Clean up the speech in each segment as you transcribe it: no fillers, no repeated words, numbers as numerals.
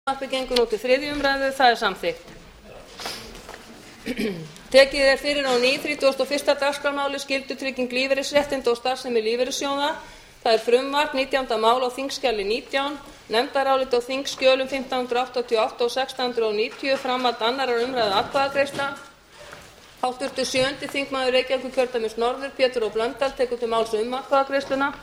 Frumvarpið gengur nú til 3. umræðu. Það er samþykkt. Tekið er fyrir á ný 31. dagskrármáli skyldutrygging lífeyrisréttinda og starfsemi lífeyrissjóða. Það er frumvarp 19. mál á þingskjali 19, nefndarálit á þingskjölum 1588 og 1690, framhald annarrar umræðu atkvæðagreiðsla. Háttvirtur 7. þingmaður Reykjavíkurkjördæmis norður, Pétur H. Blöndal, tekur til máls atkvæðagreiðsluna.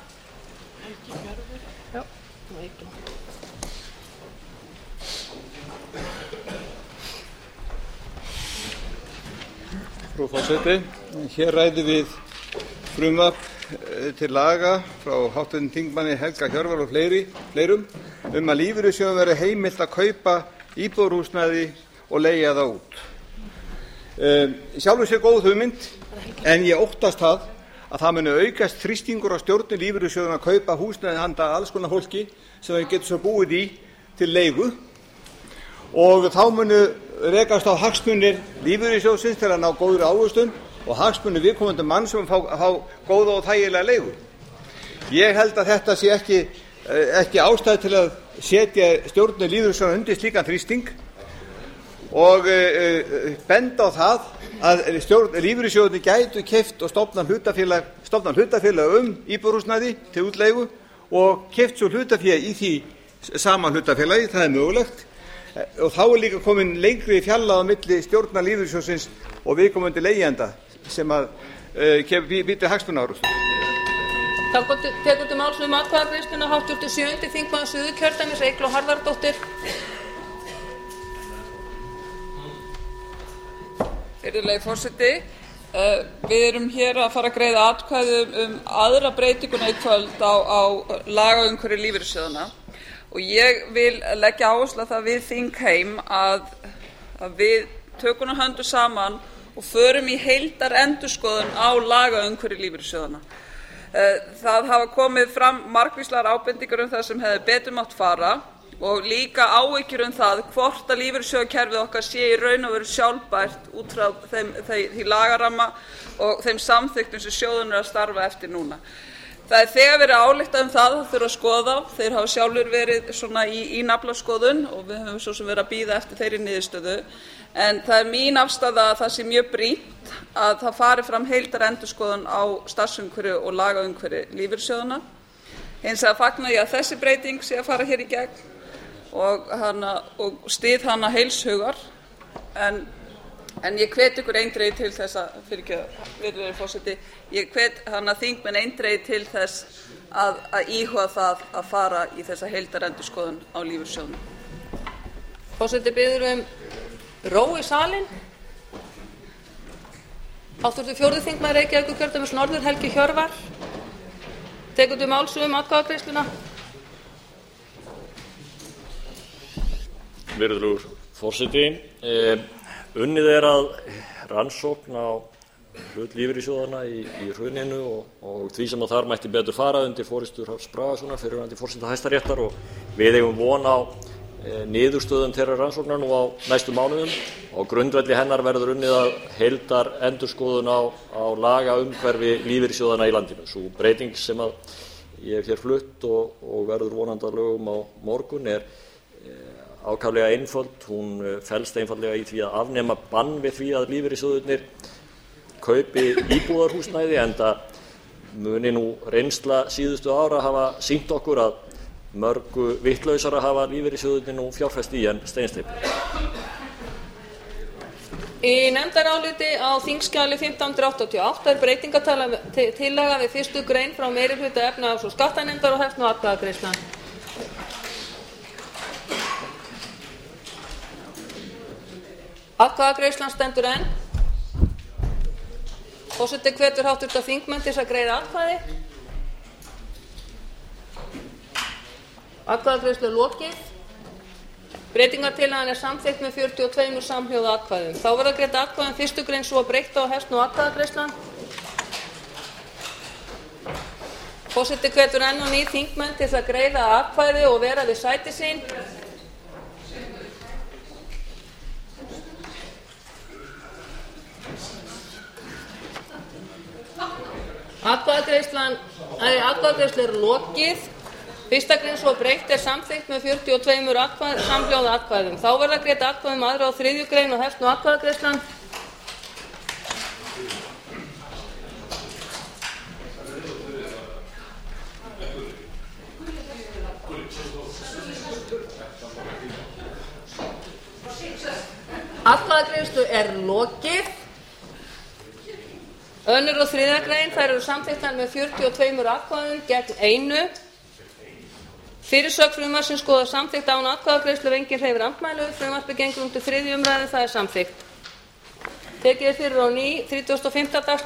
Frú forseti, hér ræðum við frumvarp til laga frá háttvirtum þingmanni Helga Hjörvar og fleirum að lífeyrissjóðum verði heimilt að kaupa íbúðarhúsnæði og leigja það út. Sjálfu sér góð hugmynd, en ég óttast að það muni aukast þrýstingur á stjórnir lífeyrissjóðum að kaupa húsnæði handa alls konar fólki sem þeir getur svo búið í til leigu, og þá munu rekast á hagsmunir lífeyrissjóðsins til að ná góðri ávöxtun og hagsmunir viðkomandi mann sem fá góða og þægilega leigu. Ég held að þetta sé ekki ástæða til að setja stjórnir lífeyrissjóða undir slíkan þrýsting og benda á það að lífeyrissjóðirnir gætu keypt og stofna hlutafélag íbúðarhúsnæði til útleigu og keypt svo hlutafé í því sama hlutafélagi. Það er mögulegt. Og þá er líka komin lengri fjalla á milli stjórnar lífeyrissjóðsins og viðkomandi leigjenda sem býtur hagsmunaárekstur. Þá tekur til máls atkvæðagreiðsluna háttvirtur 7. þingmaður Suðurkjördæmis Eygló Harðardóttir. Virðulegi forseti, við erum hér að fara að greiða atkvæði aðra breytinguna í kvöld á lagaumhverfi lífeyrissjóðanna. Og ég vil leggja áherslu á það við þingheim að við tökum höndum saman og förum í heildarendurskoðun á lagaumhverfi lífeyrissjóðanna. Það hafa komið fram margvíslegar ábendingar það sem hefði betur mátt fara og líka áhyggjur það hvort að lífeyrissjóðakerfið okkar sé í raun og veru sjálfbært út frá því lagaramma og þeim samþykktum sem sjóðurinn er að starfa eftir núna. Það er þegar verið ályktað það þurfa að skoða. Þeir hafa sjálfur verið svona í naflaskoðun og við höfum svo sem verið að bíða eftir þeirri niðurstöðu. En það er mín afstaða að það sé mjög brýnt að það fari fram heildarendurskoðun á starfsumhverfi og lagaumhverfi lífeyrissjóðanna. Hins vegar fagna ég að þessi breyting sé að fara hér í gegn og styð hana heils hugar. En ég hvet ykkur eindregið til þess virðulegi forseti, ég hvet þingmenn eindregið til þess að íhuga það að fara í þessa heildarendurskoðun á lífeyrissjóðunum. Forseti biður ró í salinn. Háttvirtur 4. þingmaður Reykjavíkurkjördæmis norður Helgi Hjörvar tekur til máls atkvæðagreiðsluna. Virðulegur forseti, unnið er að rannsókn á hlut lífeyrissjóðanna í hruninu og því sem þar mætti betur fara undir forystu Hrafns Bragasonar, fyrrverandi forseta Hæstaréttar, og við eigum von á niðurstöðum þeirrar rannsóknar nú á næstu mánuðum. Á grundvelli hennar verður unnið að heildarendurskoðun á lagaumhverfi lífeyrissjóðanna í landinu. Sú breyting sem ég hef hér flutt og verður vonandi að lögum á morgun er ákaflega einföld. Hún felst einfaldlega í því að afnema bann við því að lífeyrissjóðirnir kaupi íbúðarhúsnæði, enda muni nú reynsla síðustu ára hafa sýnt okkur að mörgu vitlausara hafa lífeyrissjóðirnir nú fjárfest í en steinsteypu. Í nefndaráliti á þingskjali 1588 er breytingartillaga við 1. grein frá meirihluta efnahags- og skattanefndar og hefst nú atkvæðagreiðslan. Atkvæðagreiðslan stendur enn. Forseti hvetur háttvirta þingmenn til að greiða atkvæði. Atkvæðagreiðslu er lokið. Breytingartillagan er samþykkt með 42 samhljóða atkvæðum. Þá verða greidd atkvæði 1. grein svo breytt og hefst nú atkvæðagreiðslan. Forseti hvetur enn og ný þingmenn til að greiða atkvæði og vera við sæti sín. Atkvæðagreiðslu er lokið. Fyrsta grein svo breytt er samþykkt með 42 samhljóða atkvæðum. Þá verða greidd atkvæði um 2. og 3. grein og hefst nú atkvæðagreiðslan. Atkvæðagreiðslu er lokið. 2. og 3. grein, þær eru samþykktar með 42 atkvæðum gegn 1. Fyrirsögn frumvarpsins skoðast samþykkt án atkvæðagreiðslu ef enginn hreyfir andmæli. Frumvarpið gengur undir 3. umræðu, það er samþykkt. Tekið er fyrir á ný 35. dagskrá